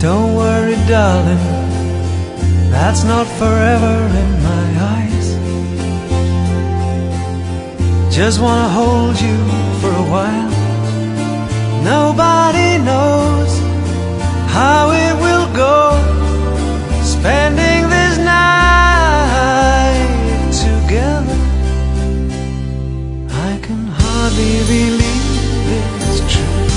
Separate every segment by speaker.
Speaker 1: Don't worry, darling, that's not forever in my eyes. Just wanna hold you for a while. Nobody knows how it will go, spending this night together. I can hardly believe it's true.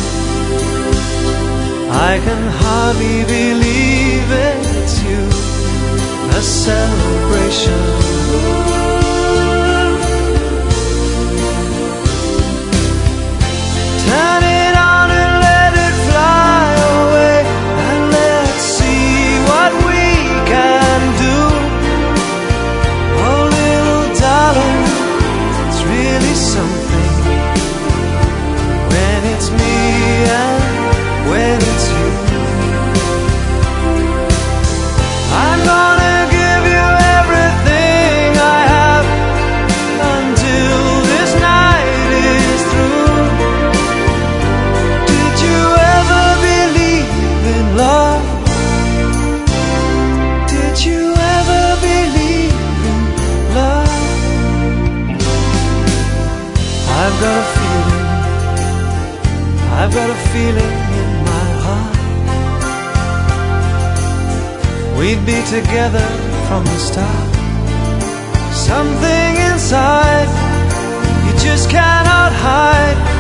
Speaker 1: I can hardly believe it's you. A celebration. Turn it on and let it fly away, and let's see what we can do. Oh little darling, it's really something when it's me and when it's you. I'm gonna give you everything I have until this night is through. Did you ever believe in love? Did you ever believe in love? I've got a feeling, I've got a feeling in my heart we'd be together from the start. Something inside you just cannot hide.